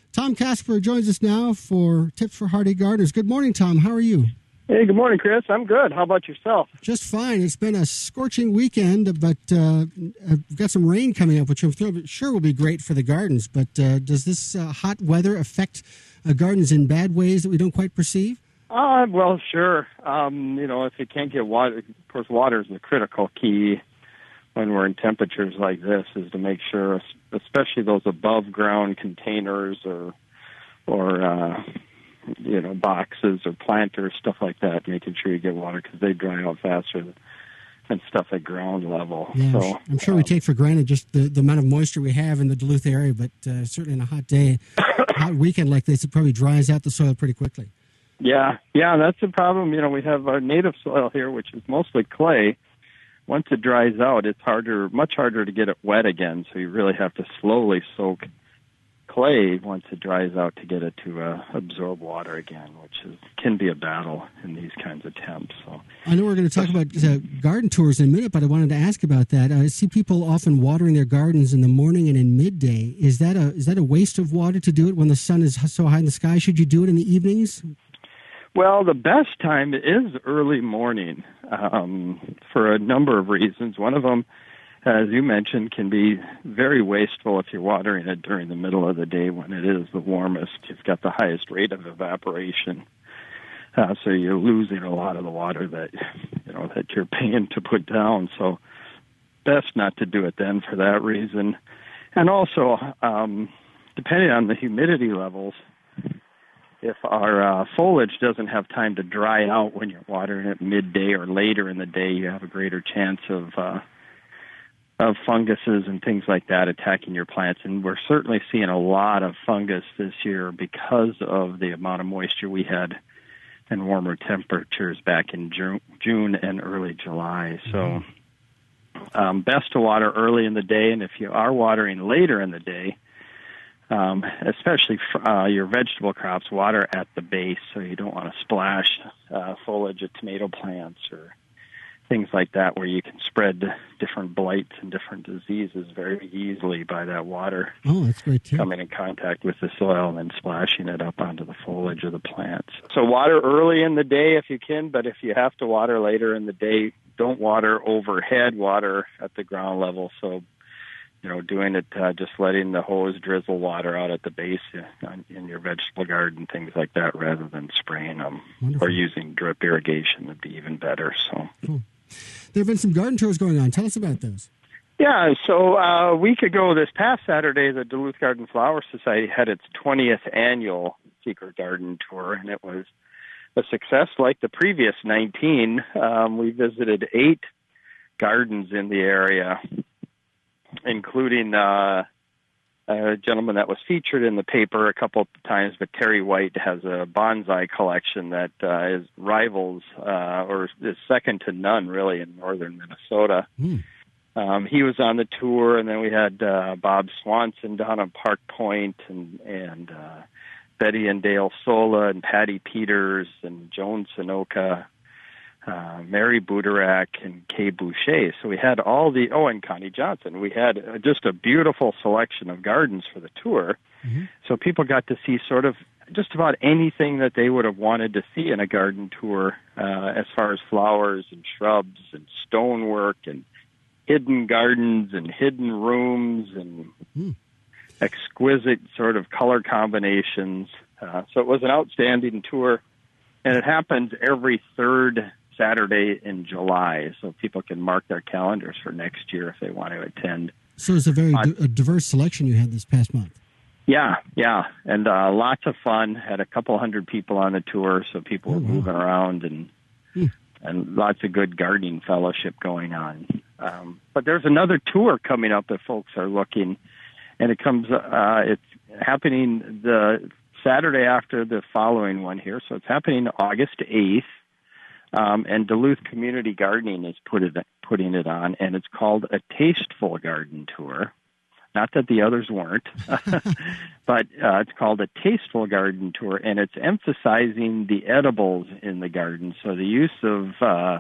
Tom Casper joins us now for Tips for Hardy Gardeners. Good morning, Tom. How are you? Hey, good morning, Chris. I'm good. How about yourself? Just fine. It's been a scorching weekend, but I've got some rain coming up, which I'm sure will be great for the gardens. But does this hot weather affect gardens in bad ways that we don't quite perceive? Well, sure. If you can't get water, of course, water is the critical key when we're in temperatures like this, is to make sure, especially those above ground containers or boxes or planters, stuff like that, making sure you get water because they dry out faster than stuff at ground level. Yeah, so, I'm sure we take for granted just the amount of moisture we have in the Duluth area, but certainly in a hot day, hot weekend like this, it probably dries out the soil pretty quickly. Yeah, that's the problem. We have our native soil here, which is mostly clay. Once it dries out, it's much harder to get it wet again, so you really have to slowly soak clay once it dries out to get it to absorb water again, which can be a battle in these kinds of temps. So I know we're going to talk about garden tours in a minute, but I wanted to ask about that. I see people often watering their gardens in the morning and in midday. Is that a waste of water to do it when the sun is so high in the sky? Should you do it in the evenings? Well, the best time is early morning for a number of reasons. One of them, as you mentioned, can be very wasteful if you're watering it during the middle of the day when it is the warmest. You've got the highest rate of evaporation, so you're losing a lot of the water that you're paying to put down. So, best not to do it then for that reason. And also, depending on the humidity levels, if our foliage doesn't have time to dry out when you're watering it midday or later in the day, you have a greater chance of funguses and things like that attacking your plants. And we're certainly seeing a lot of fungus this year because of the amount of moisture we had and warmer temperatures back in June and early July. So best to water early in the day, and if you are watering later in the day, especially your vegetable crops, water at the base, so you don't want to splash foliage of tomato plants or things like that, where you can spread different blights and different diseases very easily by that water. Oh, that's great too. Coming in contact with the soil and then splashing it up onto the foliage of the plants. So water early in the day if you can, but if you have to water later in the day, don't water overhead, water at the ground level. So doing it, just letting the hose drizzle water out at the base in your vegetable garden, things like that, rather than spraying them. Wonderful. Or using drip irrigation would be even better. So, cool. There have been some garden tours going on. Tell us about those. Yeah, so a week ago, this past Saturday, the Duluth Garden Flower Society had its 20th annual Secret Garden Tour, and it was a success like the previous 19. We visited 8 gardens in the area, including a gentleman that was featured in the paper a couple of times, but Terry White has a bonsai collection that rivals or is second to none, really, in northern Minnesota. He was on the tour, and then we had Bob Swanson down on Park Point, and Betty and Dale Sola, and Patty Peters, and Joan Sunoka, Mary Budarak, and Kay Boucher. So we had and Connie Johnson. We had just a beautiful selection of gardens for the tour. Mm-hmm. So people got to see sort of just about anything that they would have wanted to see in a garden tour, as far as flowers and shrubs and stonework and hidden gardens and hidden rooms and exquisite sort of color combinations. So it was an outstanding tour, and it happens every third Saturday in July, so people can mark their calendars for next year if they want to attend. So it's a very diverse selection you had this past month. Yeah, and lots of fun. Had a couple hundred people on the tour, so people were moving around and lots of good gardening fellowship going on. But there's another tour coming up if folks are looking, and it's happening the Saturday after the following one here, so it's happening August 8th. And Duluth Community Gardening is putting it on, and it's called a Tasteful Garden Tour. Not that the others weren't, but it's called a Tasteful Garden Tour, and it's emphasizing the edibles in the garden. So the use of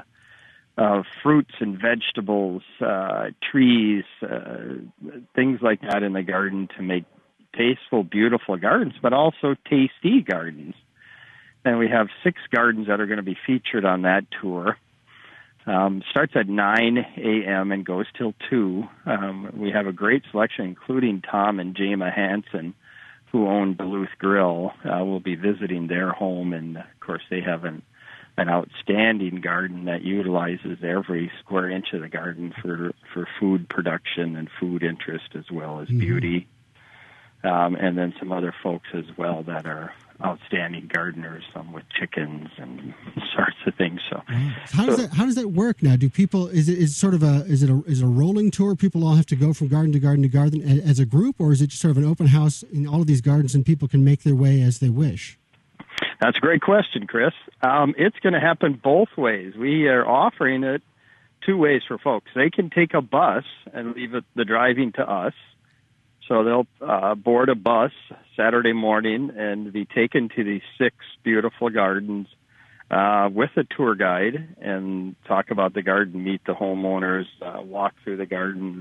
fruits and vegetables, trees, things like that in the garden to make tasteful, beautiful gardens, but also tasty gardens. And we have 6 gardens that are going to be featured on that tour. Starts at 9 a.m. and goes till 2. We have a great selection, including Tom and Jema Hansen, who own Duluth Grill. We'll be visiting their home, and, of course, they have an outstanding garden that utilizes every square inch of the garden for food production and food interest as well as beauty. And then some other folks as well that are outstanding gardeners, some with chickens and sorts of things. So, how does that work now? Do people is it a rolling tour? People all have to go from garden to garden to garden as a group, or is it just sort of an open house in all of these gardens and people can make their way as they wish? That's a great question, Chris. It's going to happen both ways. We are offering it 2 ways for folks. They can take a bus and leave the driving to us. So they'll board a bus Saturday morning and be taken to these 6 beautiful gardens with a tour guide and talk about the garden, meet the homeowners, walk through the gardens,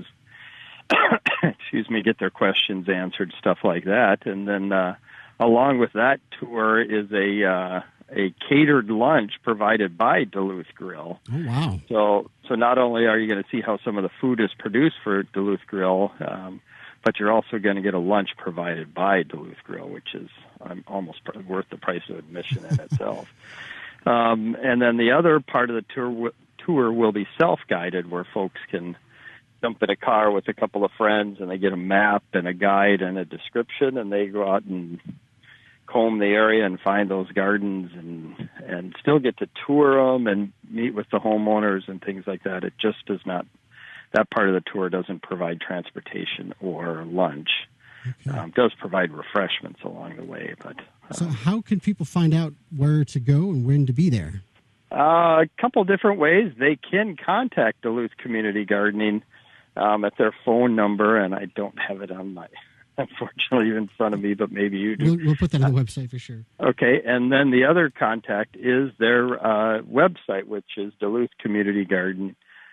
get their questions answered, stuff like that. And then along with that tour is a catered lunch provided by Duluth Grill. Oh, wow. So not only are you going to see how some of the food is produced for Duluth Grill, but you're also going to get a lunch provided by Duluth Grill, which is almost worth the price of admission in itself. And then the other part of the tour will be self-guided, where folks can jump in a car with a couple of friends, and they get a map and a guide and a description, and they go out and comb the area and find those gardens and still get to tour them and meet with the homeowners and things like that. It just does not. That part of the tour doesn't provide transportation or lunch. Okay. Does provide refreshments along the way. But so how can people find out where to go and when to be there? A couple different ways. They can contact Duluth Community Gardening at their phone number, and I don't have it unfortunately in front of me, but maybe you do. We'll put that on the website for sure. Okay, and then the other contact is their website, which is duluthcommunitygarden.org,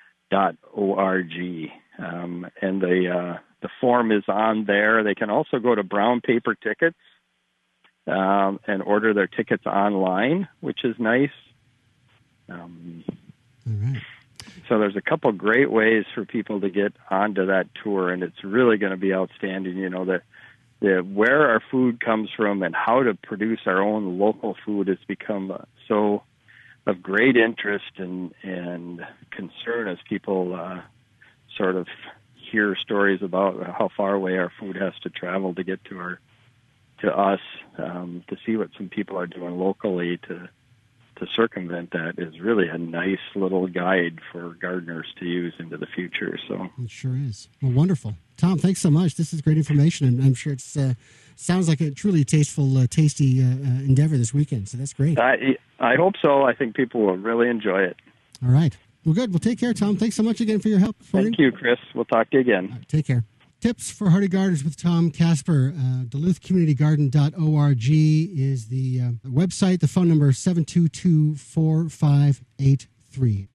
and the form is on there. They can also go to Brown Paper Tickets and order their tickets online, which is nice. All right. So there's a couple great ways for people to get onto that tour, and it's really going to be outstanding. You know, the where our food comes from and how to produce our own local food has become so of great interest and concern as people sort of hear stories about how far away our food has to travel to get to us. To see what some people are doing locally to circumvent that is really a nice little guide for gardeners to use into the future. So it sure is. Well, wonderful. Tom, thanks so much. This is great information, and I'm sure it sounds like a truly tasteful, tasty endeavor this weekend. So that's great. I hope so. I think people will really enjoy it. All right. Well, good. Well, take care, Tom. Thanks so much again for your help. Thank you, Chris. We'll talk to you again. Right, take care. Tips for Hardy Gardeners with Tom Casper. DuluthCommunityGarden.org is the website. The phone number is 722-4583.